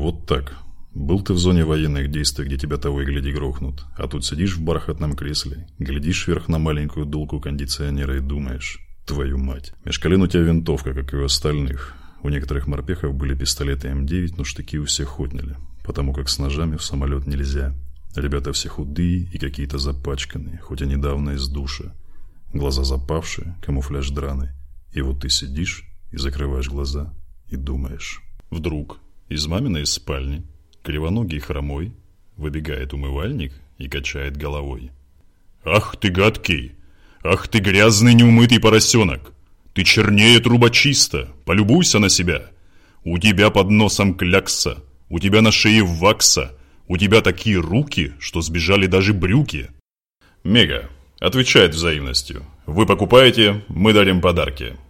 Вот так. Был ты в зоне военных действий, где тебя того и гляди грохнут, а тут сидишь в бархатном кресле, глядишь вверх на маленькую дулку кондиционера и думаешь: твою мать. Меж колен у тебя винтовка, как и у остальных. У некоторых морпехов были пистолеты М9, но штыки у всех отняли, потому как с ножами в самолет нельзя. Ребята все худые и какие-то запачканные, хоть и недавно из душа. Глаза запавшие, камуфляж драный. И вот ты сидишь и закрываешь глаза и думаешь. Вдруг из маминой спальни кривоногий хромой выбегает умывальник и качает головой. «Ах ты гадкий! Ах ты грязный неумытый поросенок! Ты чернее трубочиста! Полюбуйся на себя! У тебя под носом клякса, у тебя на шее вакса, у тебя такие руки, что сбежали даже брюки!» Мега отвечает взаимностью. Вы покупаете, мы дарим подарки.